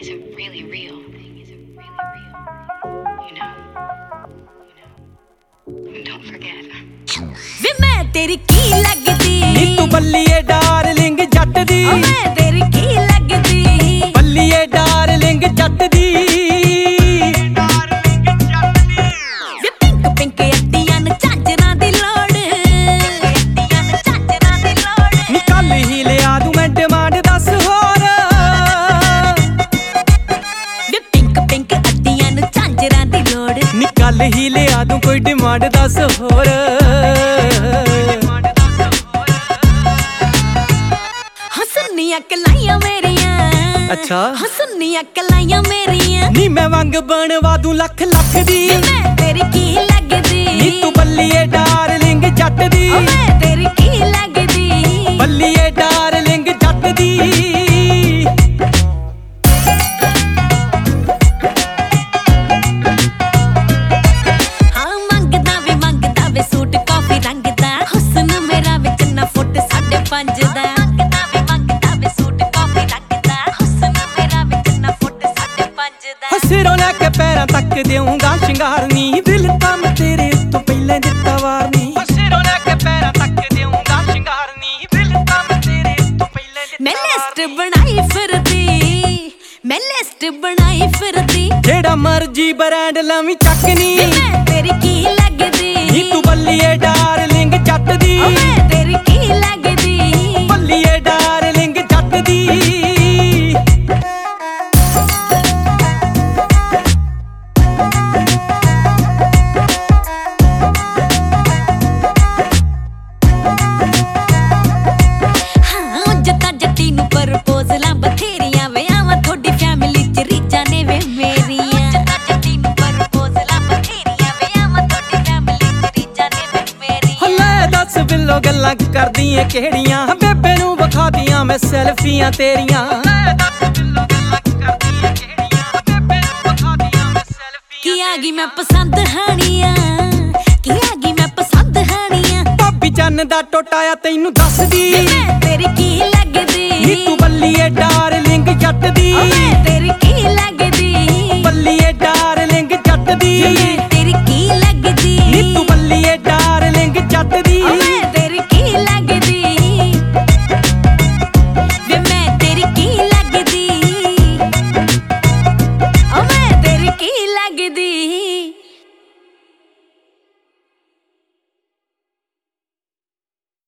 is a really real thing. Is a really real. You know. Don't forget. वे मैं तेरी की लगदी नी तू बल्लीए डार्लिंग जट दी ओ मैं तेरी की लगदी बल्लीए डार्लिंग जट दी वे पिंक पिंक अड्डियां न झांजरां दी लोड़ नी कल ही लिया दूं मैं डिमांड दस होर वे पिंक पिंक अड्डियां न झांजरां दी लोड़ नी कल ही लिया दूं कोई डिमांड दस होर हसनियां कलाइयां मेरियां अच्छा हसनियां कलाइयां मेरियां नी मैं वंग बनवा दूं लख लख दी वे मैं तेरी की लगदी नी तू बल्लीए डार्लिंग जट दी ओ मैं तेरी की लगदी बल्लीए डार्लिंग जट दी हाँ मंगदा वे सूट कॉफी रंग दा हुस्न मेरा विच ना फुट 5.5 दा मंगदा वे सूट कॉफी रंग दा हुस्न मेरा विच ना फुट 5.5 दा सिरों लैके पैरां तक देऊंगा शिंगार नी दिल तां मैं तेरे तो पहले दिता वार नी सिरों लैके पैरां तक देऊंगा शिंगार नी दिल तां मैं तेरे तो पहले मैं लिस्ट बनाई फिरदी जेड़ा मर्जी ब्रांड लवी चकनी मैं तेरी की लगदी नी तू बल्लीए डार्लिंग जट दी ओ मैं तेरी की लगदी बल्लीए डार्लिंग जट दी हाँ जता जट्टी नू प्रपोजलां बथेरियां वे आवां थोड़ी फैमिली च रीजां ने वे मेरियां जता जट्टी नू प्रपोजलां बथेरियां वे आवां थोड़ी फैमिली च रीजां ने वे मेरियां ले दस बिल्लो गल्लां करदियां केड़ियां बेबे नू विखा दियां मैं सेल्फियां तेरियां ले दस बिल्लो गल्लां करदियां केड़ियां बेबे नू विखा दियां मैं सेल्फियां की आ गई मैं पसंद हानियां की आ गई मैं पसंद हानियां भाभी चन्न दा टोटाया तैनू दस दी वे मैं तेरी की लगदी नी तू बल्लीए डार्लिंग जट दी ओ मैं